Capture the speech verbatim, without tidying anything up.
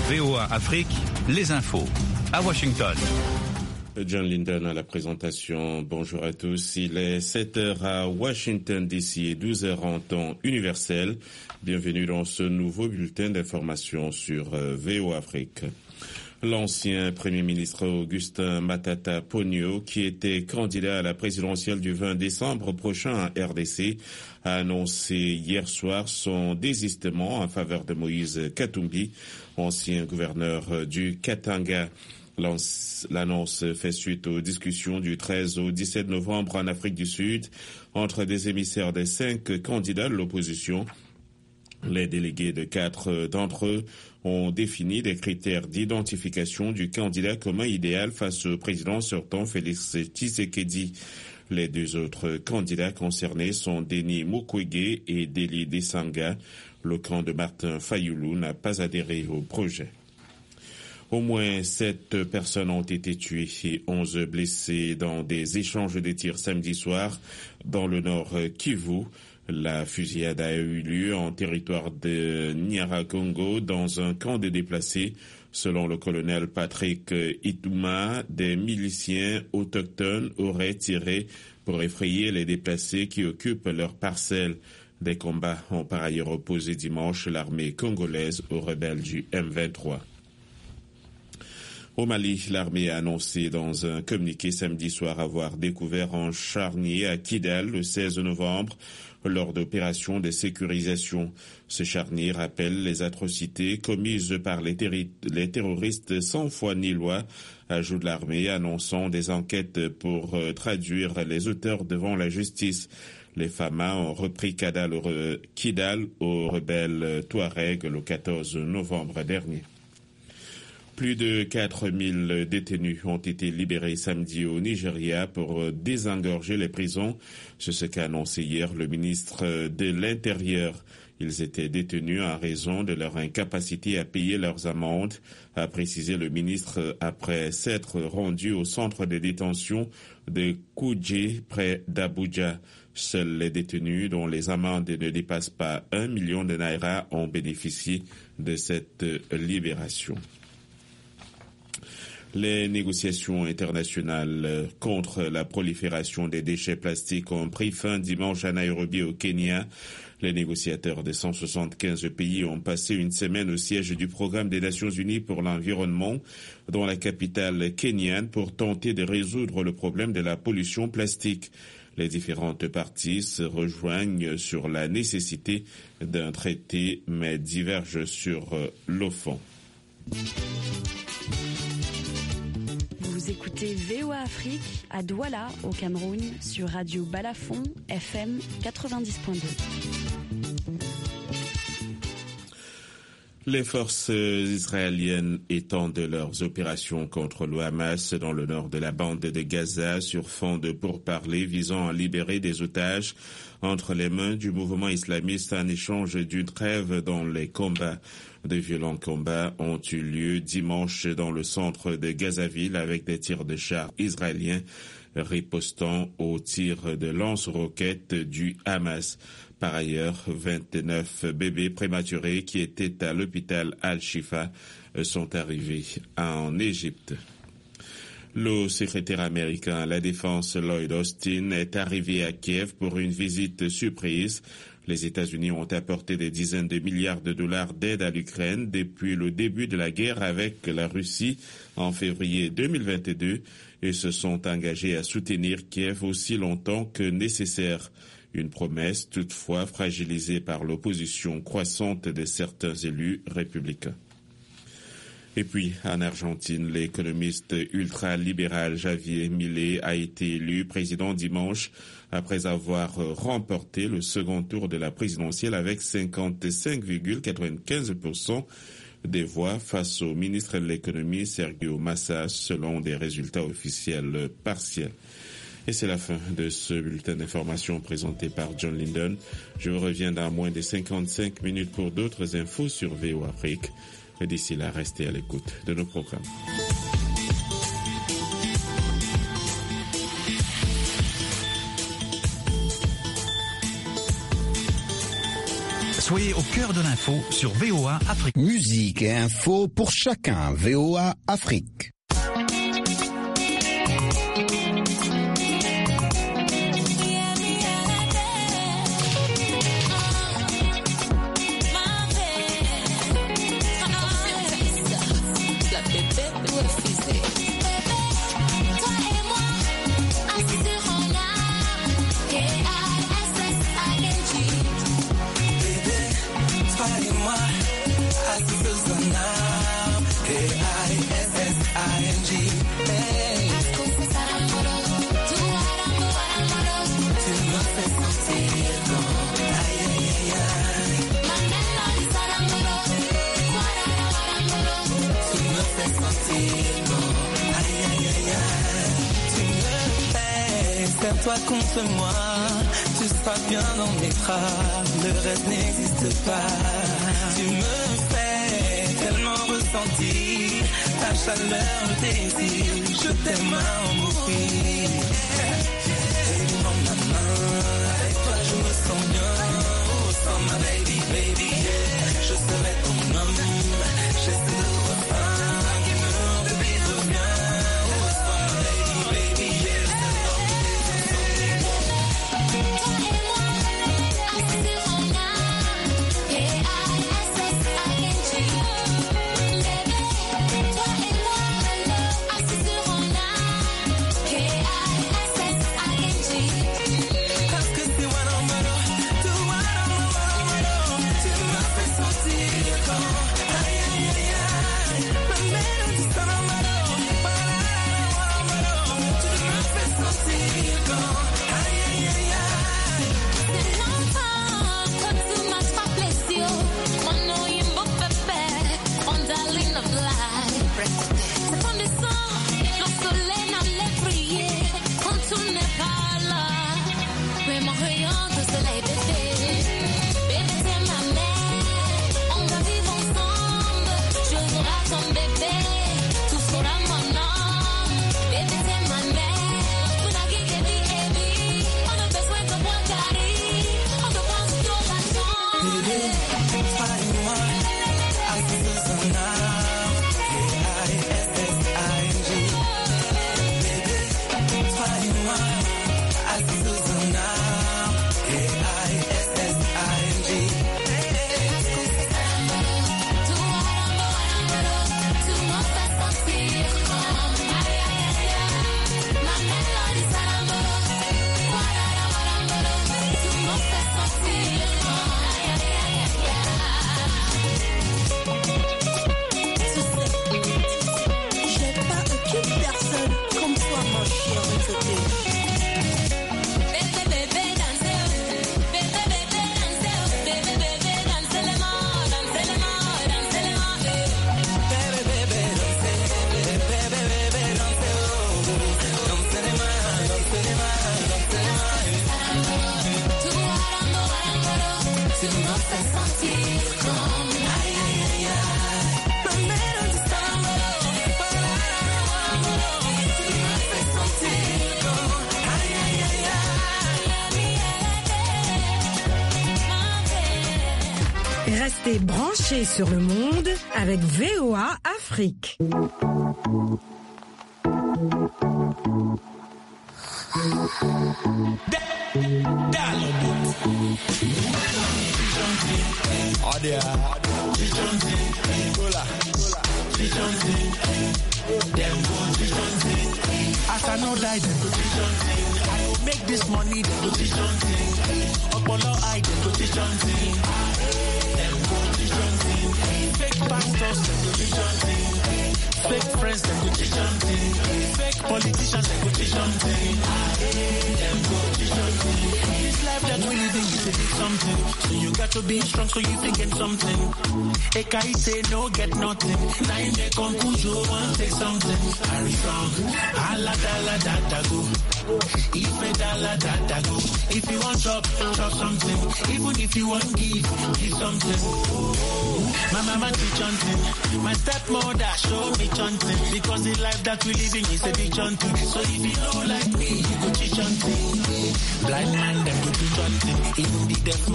V O A Afrique, les infos. À Washington. John Linden à la présentation. Bonjour à tous. Il est sept heures à Washington D C et douze heures en temps universel. Bienvenue dans ce nouveau bulletin d'information sur V O A Afrique. L'ancien Premier ministre Augustin Matata Ponyo, qui était candidat à la présidentielle du vingt décembre prochain à R D C, a annoncé hier soir son désistement en faveur de Moïse Katumbi, ancien gouverneur du Katanga. L'annonce fait suite aux discussions du treize au dix-sept novembre en Afrique du Sud entre des émissaires des cinq candidats de l'opposition. Les délégués de quatre d'entre eux ont défini des critères d'identification du candidat commun idéal face au président sortant Félix Tshisekedi. Les deux autres candidats concernés sont Denis Mukwege et Deli Desanga. Le camp de Martin Fayulu n'a pas adhéré au projet. Au moins sept personnes ont été tuées et onze blessées dans des échanges de tirs samedi soir dans le nord Kivu. La fusillade a eu lieu en territoire de Nyiragongo dans un camp de déplacés. Selon le colonel Patrick Ituma, des miliciens autochtones auraient tiré pour effrayer les déplacés qui occupent leurs parcelles. Des combats ont par ailleurs opposé dimanche l'armée congolaise aux rebelles du M vingt-trois. Au Mali, l'armée a annoncé dans un communiqué samedi soir avoir découvert un charnier à Kidal le seize novembre lors d'opérations de sécurisation. Ce charnier rappelle les atrocités commises par les, terri- les terroristes sans foi ni loi, ajoute l'armée, annonçant des enquêtes pour euh, traduire les auteurs devant la justice. Les Famas ont repris Kidal aux, Kidal aux rebelles Touaregs le quatorze novembre dernier. Plus de quatre mille détenus ont été libérés samedi au Nigeria pour désengorger les prisons. C'est ce qu'a annoncé hier le ministre de l'Intérieur. Ils étaient détenus en raison de leur incapacité à payer leurs amendes, a précisé le ministre après s'être rendu au centre de détention de Kuje près d'Abuja. Seuls les détenus dont les amendes ne dépassent pas un million de naira ont bénéficié de cette libération. Les négociations internationales contre la prolifération des déchets plastiques ont pris fin dimanche à Nairobi au Kenya. Les négociateurs de cent soixante-quinze pays ont passé une semaine au siège du Programme des Nations Unies pour l'environnement dans la capitale kenyane pour tenter de résoudre le problème de la pollution plastique. Les différentes parties se rejoignent sur la nécessité d'un traité mais divergent sur le fond. Vous écoutez V O A Afrique à Douala, au Cameroun, sur Radio Balafon, F M quatre-vingt-dix point deux. Les forces israéliennes étendent leurs opérations contre le Hamas dans le nord de la bande de Gaza sur fond de pourparlers visant à libérer des otages entre les mains du mouvement islamiste en échange d'une trêve dans les combats. De violents combats ont eu lieu dimanche dans le centre de Gazaville avec des tirs de chars israéliens ripostant aux tirs de lance-roquettes du Hamas. Par ailleurs, vingt-neuf bébés prématurés qui étaient à l'hôpital Al-Shifa sont arrivés en Égypte. Le secrétaire américain à la Défense Lloyd Austin est arrivé à Kiev pour une visite surprise. Les États-Unis ont apporté des dizaines de milliards de dollars d'aide à l'Ukraine depuis le début de la guerre avec la Russie en février deux mille vingt-deux et se sont engagés à soutenir Kiev aussi longtemps que nécessaire. Une promesse toutefois fragilisée par l'opposition croissante de certains élus républicains. Et puis, en Argentine, l'économiste ultra-libéral Javier Milei a été élu président dimanche après avoir remporté le second tour de la présidentielle avec cinquante-cinq virgule quatre-vingt-quinze pour cent des voix face au ministre de l'économie Sergio Massa selon des résultats officiels partiels. Et c'est la fin de ce bulletin d'information présenté par John Linden. Je vous reviens dans moins de cinquante-cinq minutes pour d'autres infos sur V O A Afrique. Et d'ici là, restez à l'écoute de nos programmes. Soyez au cœur de l'info sur V O A Afrique. Musique et info pour chacun. V O A Afrique. Toi contre moi, tu seras bien dans mes bras, le reste n'existe pas. Tu me fais tellement ressentir ta chaleur, le désir, je t'aime à en mourir. Et prends ma main, avec toi je me sens bien, oh sans ma baby, baby, yeah. Je serai ton homme, j'essaie de te refaire, qui me baby reviens, oh sans ma baby, baby, yeah. Restez branchés sur le monde avec V O A Afrique. As I know that I will make this money, the position thing. Apollo I the position thing. Them position thing. Fake pastors, the position thing. Fake friends, the position thing. Fake politicians, the position thing. Them position thing. This life that we living is a big something. So you got to be strong so you can get something. Ekai say no get nothing. Now you make conclusion, one take something. Harry song. Ala dala da da go. If dala da da go. If you want chop, chop something. Even if you want give, give something. My mama teach something. My stepmother show me something. Because the life that we living is a big something. So if you know like me, you go teach something. Blind man, them go teach something. Even the deaf